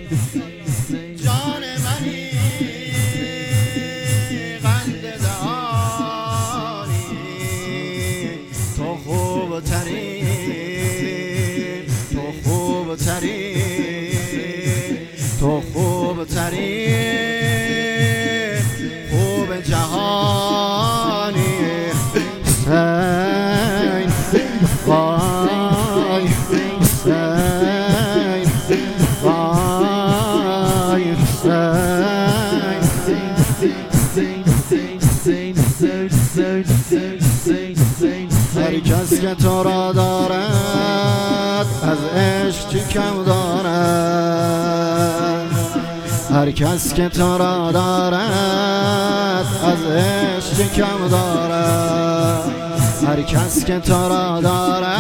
جان منی قند دهانی تو خوب ترین تو خوب ترین تو خوب ترین خوب جهانی حسین وای حسین وای حسین هر کس که تو را دارد از عشق چی کم دارد هر کس که تو را دارد از عشق چی کم دارد هر کس که تو را دارد